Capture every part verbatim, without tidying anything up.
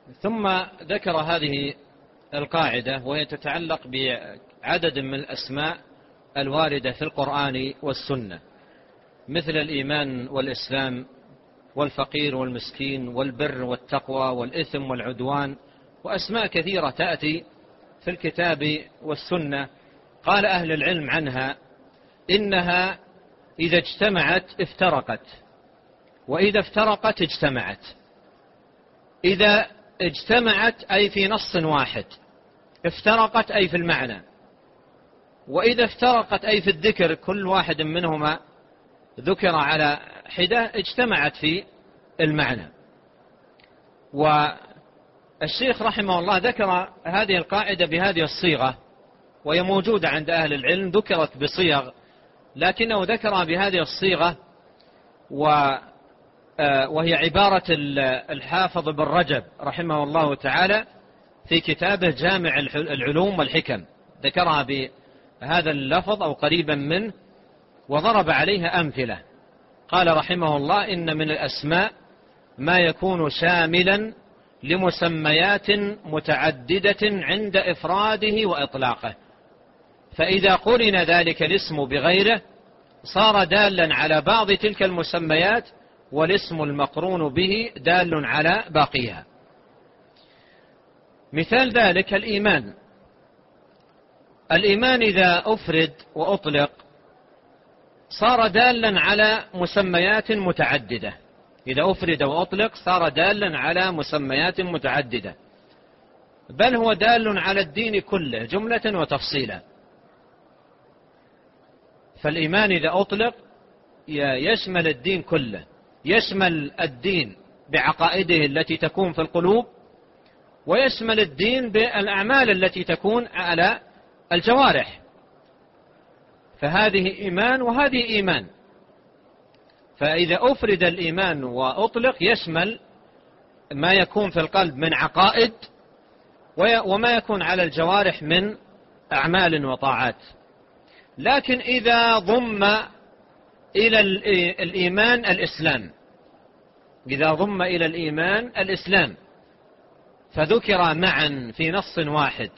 ثم ذكر هذه القاعدة وهي تتعلق بعدد من الأسماء الواردة في القرآن والسنة، مثل الإيمان والإسلام والفقير والمسكين والبر والتقوى والإثم والعدوان، وأسماء كثيرة تأتي في الكتاب والسنة. قال أهل العلم عنها إنها إذا اجتمعت افترقت، وإذا افترقت اجتمعت. إذا اجتمعت أي في نص واحد، افترقت أي في المعنى، وإذا افترقت أي في الذكر، كل واحد منهما ذكر على حدة، اجتمعت في المعنى. والشيخ رحمه الله ذكر هذه القاعدة بهذه الصيغة، وهي موجودة عند أهل العلم، ذكرت بصيغ لكنه ذكرها بهذه الصيغة، وهي عبارة الحافظ بن رجب رحمه الله تعالى في كتابه جامع العلوم والحكم، ذكرها بهذا اللفظ أو قريبا منه، وضرب عليها أمثلة. قال رحمه الله: إن من الأسماء ما يكون شاملا لمسميات متعددة عند إفراده وإطلاقه، فإذا قرن ذلك الاسم بغيره صار دالا على بعض تلك المسميات، والاسم المقرون به دال على باقيها. مثال ذلك الإيمان. الإيمان إذا أفرد وأطلق صار دالا على مسميات متعددة، إذا أفرد وأطلق صار دالا على مسميات متعددة، بل هو دال على الدين كله جملة وتفصيلا. فالإيمان إذا أطلق يشمل الدين كله، يشمل الدين بعقائده التي تكون في القلوب، ويشمل الدين بالأعمال التي تكون على الجوارح. فهذه إيمان وهذه إيمان. فإذا أفرد الإيمان وأطلق يشمل ما يكون في القلب من عقائد، وما يكون على الجوارح من أعمال وطاعات. لكن إذا ضم إلى الإيمان الإسلام، إذا ضم إلى الإيمان الإسلام فذكر معا في نص واحد،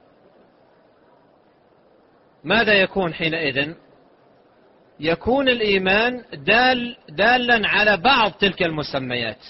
ماذا يكون حينئذ؟ يكون الإيمان دال دالا على بعض تلك المسميات،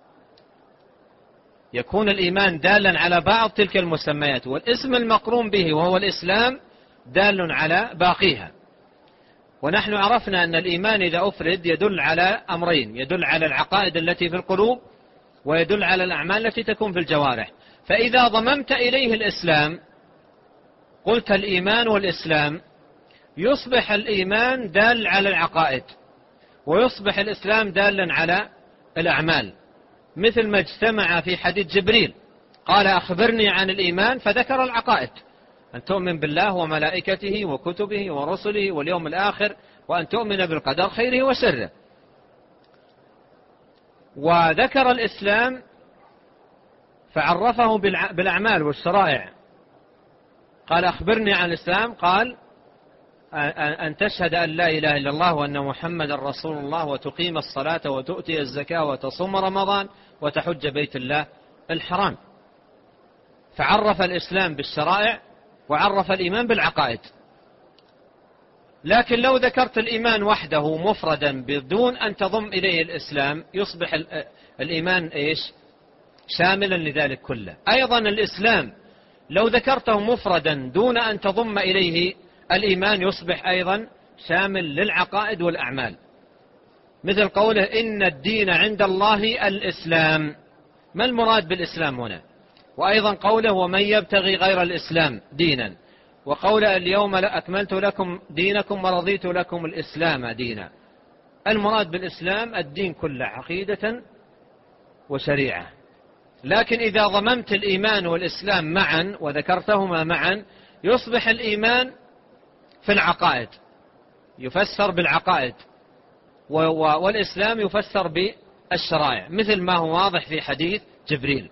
يكون الإيمان دالا على بعض تلك المسميات، والاسم المقرون به وهو الإسلام دال على باقيها. ونحن عرفنا أن الإيمان إذا أفرد يدل على أمرين: يدل على العقائد التي في القلوب، ويدل على الأعمال التي تكون في الجوارح. فإذا ضممت إليه الإسلام قلت الإيمان والإسلام، يصبح الإيمان دال على العقائد، ويصبح الإسلام دالا على الأعمال، مثل ما اجتمع في حديث جبريل قال: أخبرني عن الإيمان، فذكر العقائد: أن تؤمن بالله وملائكته وكتبه ورسله واليوم الآخر، وأن تؤمن بالقدر خيره وشره. وذكر الإسلام فعرفه بالأعمال والشرائع، قال: أخبرني عن الإسلام، قال: أن تشهد أن لا إله إلا الله وأن محمد رسول الله، وتقيم الصلاة وتؤتي الزكاة وتصوم رمضان وتحج بيت الله الحرام. فعرف الإسلام بالشرائع وعرف الإيمان بالعقائد. لكن لو ذكرت الإيمان وحده مفردا بدون أن تضم إليه الإسلام يصبح الإيمان إيش؟ شاملا لذلك كله. أيضا الإسلام لو ذكرته مفردا دون أن تضم إليه الإيمان يصبح أيضا شامل للعقائد والأعمال، مثل قوله: إن الدين عند الله الإسلام. ما المراد بالإسلام هنا؟ وأيضا قوله: ومن يبتغي غير الإسلام دينا. وقوله: اليوم أكملت لكم دينكم ورضيت لكم الإسلام دينا. المراد بالإسلام الدين كله، عقيدة وشريعة. لكن إذا ضممت الإيمان والإسلام معا وذكرتهما معا يصبح الإيمان في العقائد، يفسر بالعقائد، والإسلام يفسر بالشرائع، مثل ما هو واضح في حديث جبريل.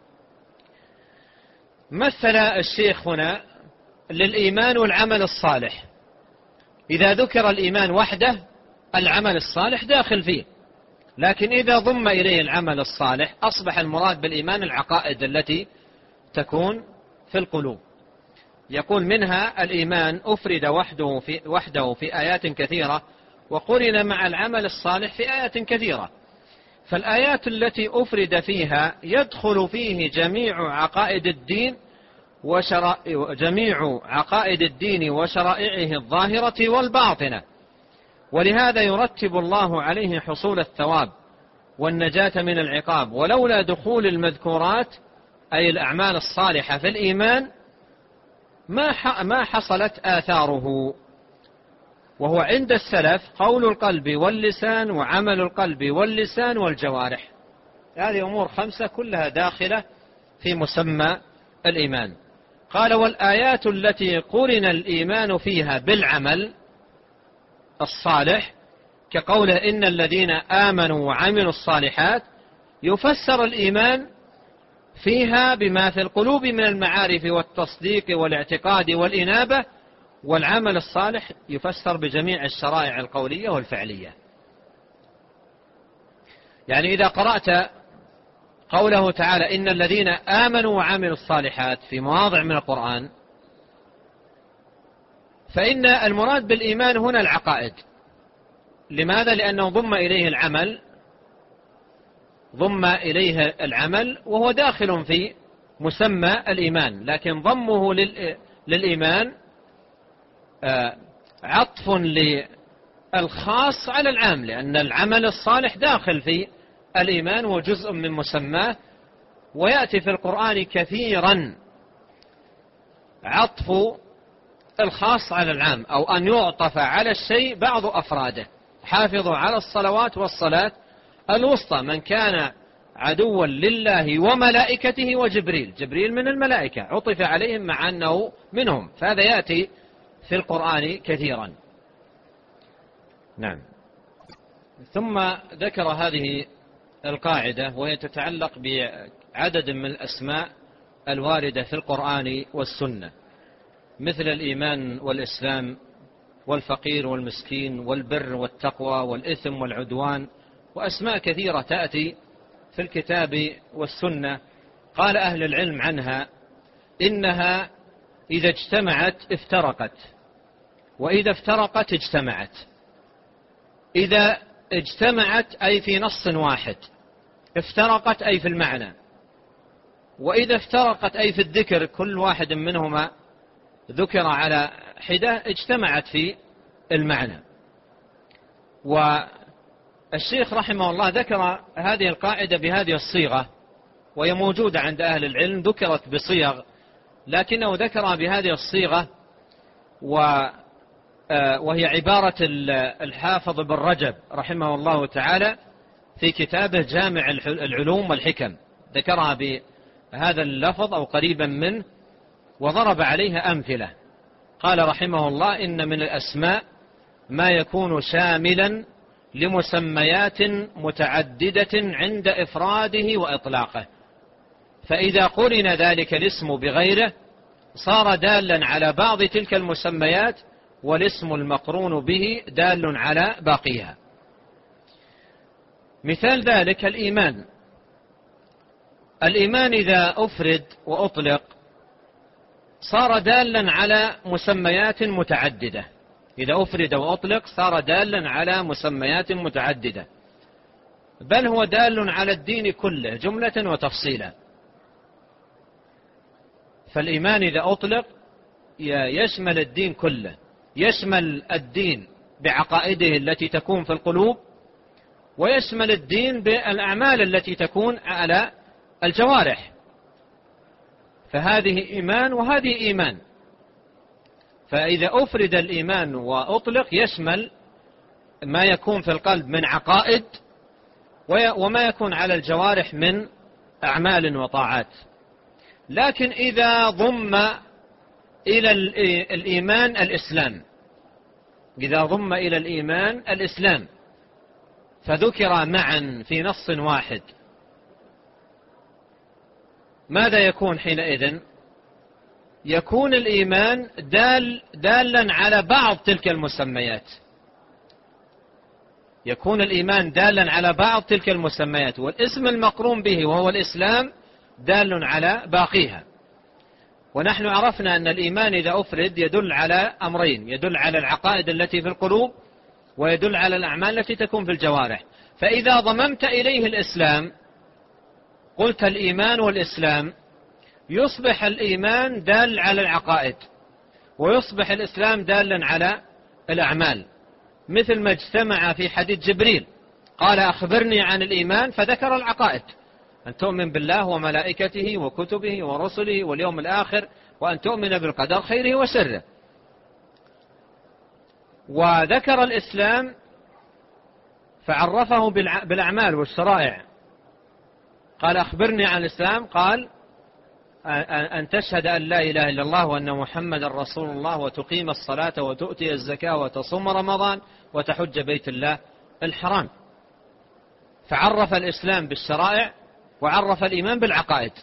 مثل الشيخ هنا للإيمان والعمل الصالح. إذا ذكر الإيمان وحده العمل الصالح داخل فيه، لكن إذا ضم إليه العمل الصالح أصبح المراد بالإيمان العقائد التي تكون في القلوب. يقول منها الإيمان أفرد وحده في, وحده في آيات كثيرة وقرن مع العمل الصالح في آيات كثيرة. فالآيات التي أفرد فيها يدخل فيه جميع عقائد الدين وشرائع جميع عقائد الدين وشرائعه الظاهرة والباطنة، ولهذا يرتب الله عليه حصول الثواب والنجاة من العقاب. ولولا دخول المذكورات أي الأعمال الصالحة في الإيمان ما ما حصلت آثاره. وهو عند السلف قول القلب واللسان وعمل القلب واللسان والجوارح. هذه أمور خمسة كلها داخلة في مسمى الإيمان. قال والآيات التي قرن الإيمان فيها بالعمل الصالح كقوله إن الذين آمنوا وعملوا الصالحات يفسر الإيمان فيها بما في القلوب من المعارف والتصديق والاعتقاد والإنابة، والعمل الصالح يفسر بجميع الشرائع القولية والفعلية. يعني إذا قرأت قوله تعالى إن الذين آمنوا وعملوا الصالحات في مواضع من القرآن فإن المراد بالإيمان هنا العقائد. لماذا؟ لأنه ضم إليه العمل ضم إليه العمل وهو داخل في مسمى الإيمان، لكن ضمه للإيمان عطف للخاص على العام، لأن العمل الصالح داخل في الإيمان وجزء من مسماه. ويأتي في القرآن كثيرا عطف الخاص على العام، أو أن يعطف على الشيء بعض أفراده. حافظوا على الصلوات والصلاة الوسطى. من كان عدوا لله وملائكته وجبريل، جبريل من الملائكة عطف عليهم مع أنه منهم، فهذا يأتي في القرآن كثيرا. نعم. ثم ذكر هذه القاعدة وهي تتعلق بعدد من الأسماء الواردة في القرآن والسنة، مثل الإيمان والإسلام والفقير والمسكين والبر والتقوى والإثم والعدوان، وأسماء كثيرة تأتي في الكتاب والسنة. قال أهل العلم عنها إنها إذا اجتمعت افترقت، وإذا افترقت اجتمعت. إذا اجتمعت أي في نص واحد، افترقت أي في المعنى، وإذا افترقت أي في الذكر، كل واحد منهما ذكر على حدة اجتمعت في المعنى. والشيخ رحمه الله ذكر هذه القاعدة بهذه الصيغة، وهي موجودة عند أهل العلم، ذكرت بصيغ لكنه ذكر بهذه الصيغة، وهي عبارة الحافظ بن رجب رحمه الله تعالى في كتابه جامع العلوم والحكم، ذكرها بهذا اللفظ أو قريبا منه وضرب عليها أمثلة. قال رحمه الله إن من الأسماء ما يكون شاملا لمسميات متعددة عند إفراده وإطلاقه، فإذا قرن ذلك الاسم بغيره صار دالا على بعض تلك المسميات، والاسم المقرون به دال على باقيها. مثال ذلك الإيمان. الإيمان إذا أفرد وأطلق صار دالا على مسميات متعددة. إذا أفرد وأطلق صار دالا على مسميات متعددة، بل هو دال على الدين كله جملة وتفصيلا. فالإيمان إذا أطلق يشمل الدين كله، يشمل الدين بعقائده التي تكون في القلوب، ويشمل الدين بالأعمال التي تكون على الجوارح. فهذه إيمان وهذه إيمان. فإذا أفرد الإيمان وأطلق يشمل ما يكون في القلب من عقائد وما يكون على الجوارح من أعمال وطاعات. لكن إذا ضم إلى الإيمان الإسلام، إذا ضم إلى الإيمان الإسلام فذكر معا في نص واحد، ماذا يكون حينئذ؟ يكون الإيمان دال دالا على بعض تلك المسميات. يكون الإيمان دالا على بعض تلك المسميات، والاسم المقرون به وهو الإسلام دال على باقيها. ونحن عرفنا أن الإيمان إذا أفرد يدل على أمرين: يدل على العقائد التي في القلوب، ويدل على الأعمال التي تكون في الجوارح. فإذا ضممت إليه الإسلام قلت الإيمان والإسلام، يصبح الإيمان دال على العقائد، ويصبح الإسلام دالا على الأعمال، مثل ما اجتمع في حديث جبريل قال أخبرني عن الإيمان، فذكر العقائد: أن تؤمن بالله وملائكته وكتبه ورسله واليوم الآخر، وأن تؤمن بالقدر خيره وشره. وذكر الإسلام فعرفه بالأعمال والشرائع، قال أخبرني عن الإسلام، قال أن تشهد أن لا إله إلا الله وأن محمد رسول الله، وتقيم الصلاة وتؤتي الزكاة وتصوم رمضان وتحج بيت الله الحرام. فعرف الإسلام بالشرائع وعرف الإيمان بالعقائد.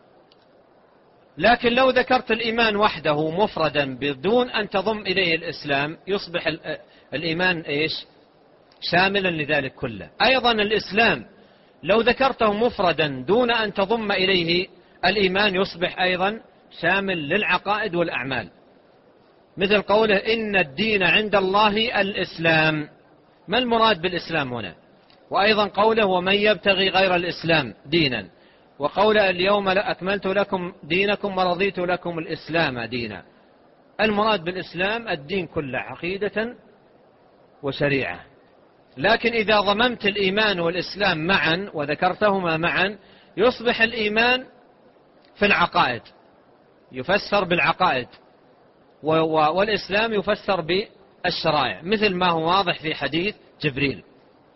لكن لو ذكرت الإيمان وحده مفردا بدون أن تضم إليه الإسلام يصبح الإيمان إيش؟ شاملا لذلك كله. أيضا الإسلام لو ذكرته مفردا دون أن تضم إليه الإيمان يصبح أيضا شامل للعقائد والأعمال، مثل قوله إن الدين عند الله الإسلام. ما المراد بالإسلام هنا؟ وأيضا قوله ومن يبتغي غير الإسلام دينا، وقوله اليوم أكملت لكم دينكم ورضيت لكم الإسلام دينا. المراد بالإسلام الدين كله، عقيدة وشريعة. لكن إذا ضممت الإيمان والإسلام معا وذكرتهما معا يصبح الإيمان في العقائد، يفسر بالعقائد، والإسلام يفسر بالشرائع، مثل ما هو واضح في حديث جبريل.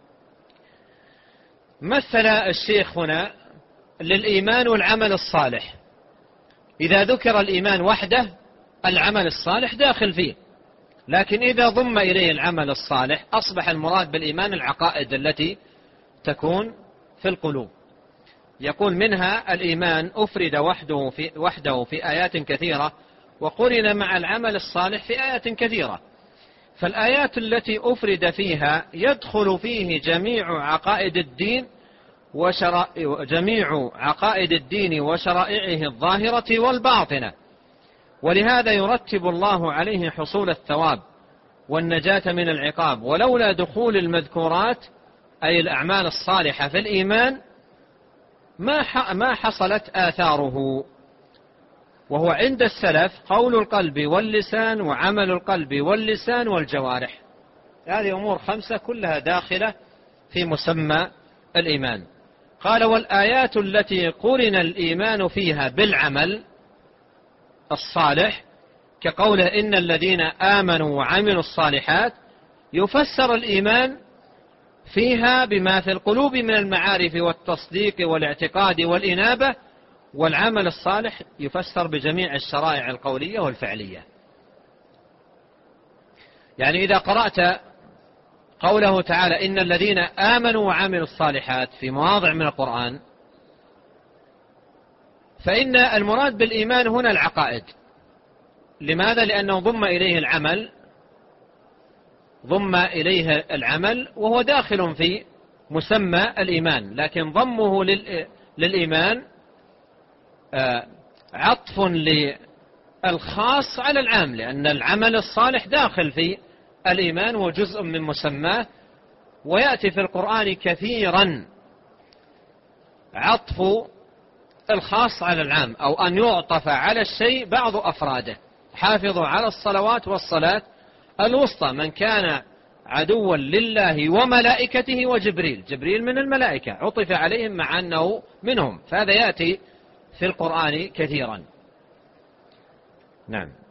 مثل الشيخ هنا للإيمان والعمل الصالح. إذا ذكر الإيمان وحده العمل الصالح داخل فيه، لكن إذا ضم إليه العمل الصالح أصبح المراد بالإيمان العقائد التي تكون في القلوب. يقول منها الإيمان أفرد وحده في, وحده في آيات كثيرة، وقرن مع العمل الصالح في آيات كثيرة. فالآيات التي أفرد فيها يدخل فيه جميع عقائد الدين وشرائع جميع عقائد الدين وشرائعه الظاهرة والباطنة، ولهذا يرتب الله عليه حصول الثواب والنجاة من العقاب. ولولا دخول المذكورات أي الأعمال الصالحة في الإيمان ما ما حصلت آثاره. وهو عند السلف قول القلب واللسان وعمل القلب واللسان والجوارح. هذه أمور خمسة كلها داخلة في مسمى الإيمان. قال والآيات التي قرن الإيمان فيها بالعمل الصالح كقوله إن الذين آمنوا وعملوا الصالحات يفسر الإيمان فيها بما في القلوب من المعارف والتصديق والاعتقاد والإنابة، والعمل الصالح يفسر بجميع الشرائع القولية والفعلية. يعني إذا قرأت قوله تعالى إن الذين آمنوا وعملوا الصالحات في مواضع من القرآن فإن المراد بالإيمان هنا العقائد. لماذا؟ لأنه ضم إليه العمل ضم إليه العمل وهو داخل في مسمى الإيمان، لكن ضمه للإيمان عطف للخاص على العام، لأن العمل الصالح داخل في الإيمان وجزء من مسماه. ويأتي في القرآن كثيرا عطف الخاص على العام، أو أن يعطف على الشيء بعض أفراده. حافظوا على الصلوات والصلاة الوسطى. من كان عدوا لله وملائكته وجبريل، جبريل من الملائكة عطف عليهم مع أنه منهم، فهذا يأتي في القرآن كثيرا. نعم.